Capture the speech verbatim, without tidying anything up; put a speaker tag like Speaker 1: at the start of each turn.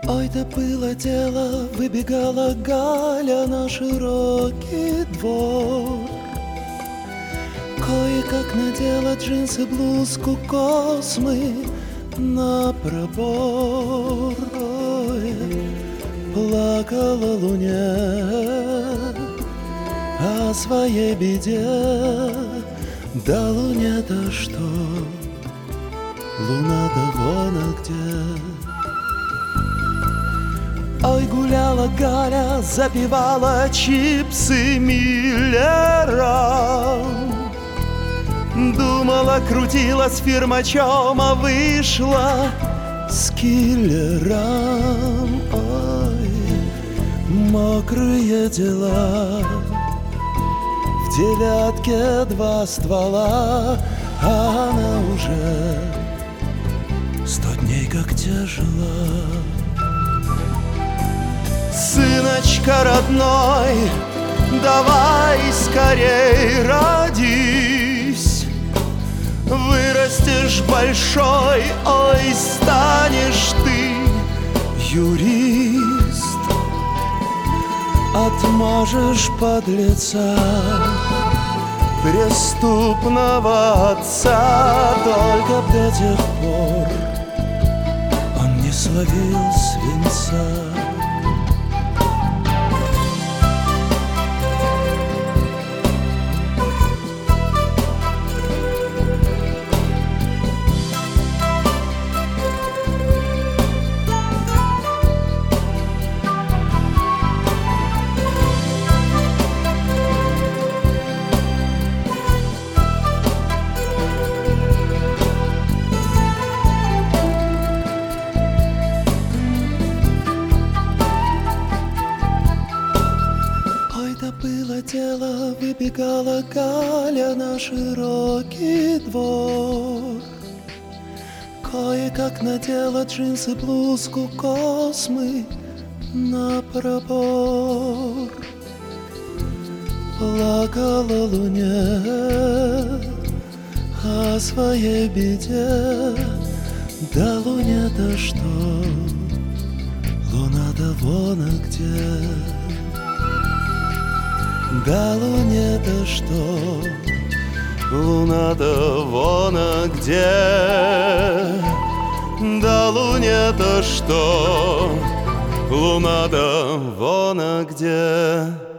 Speaker 1: Ой, да было дело, выбегала Галя на широкий двор. Кое-как надела джинсы, блузку, космы на пробор. Ой, плакала луня о своей беде. Да луня-то что, луна-то вон где. Ой, гуляла Галя, запивала чипсы Миллером. Думала, крутилась фирмачом, а вышла с киллером. Ой, мокрые дела, в девятке два ствола, а она уже сто дней как тяжела. Сыночка родной, давай скорей родись. Вырастешь большой, ой, станешь ты юрист. Отмажешь подлеца, преступного отца. Только б до тех пор он не словил свинца. Было дело, выбегала Галя на широкий двор. Кое-как надела джинсы, блузку, космы на пробор. Плакала луня о своей беде. Да луня-то что, луна-то вон где. Да луне-то что, луна-то вон где. Да луне-то что, луна-то вон где.